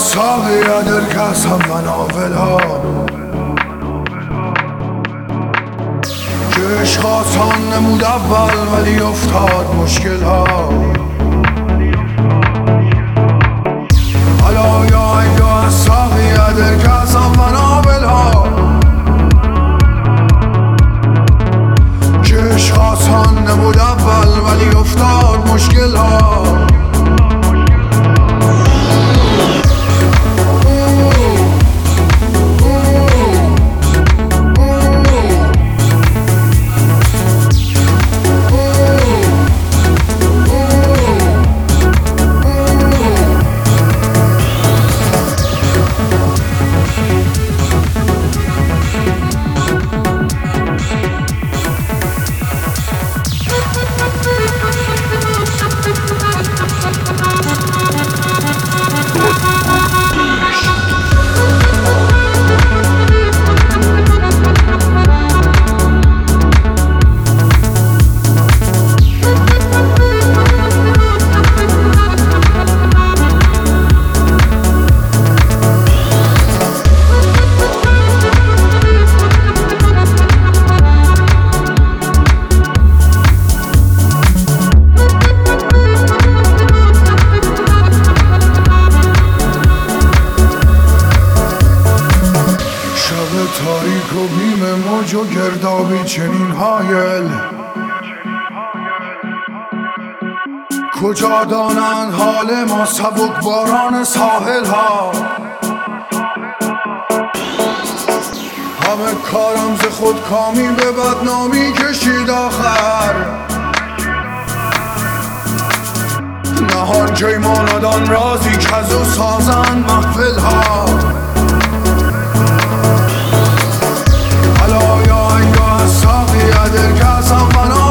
ساقی دل کسم و ناول ها که عشق آسان نمود اول ولی افتاد مشکل ها. حالا یا اینجا ساقی دل کسم و ناول ها که عشق آسان نمود اول ولی افتاد مشکل ها. تاریک و بیم موج و گردابی چنین هایل کجا دانند حال ما سبک باران ساحل ها. همه کارم ز خود کامی به بدنامی کشید آخر نهان جای ماندان رازی که از او سازند محفل ها. ساقی دل کسم و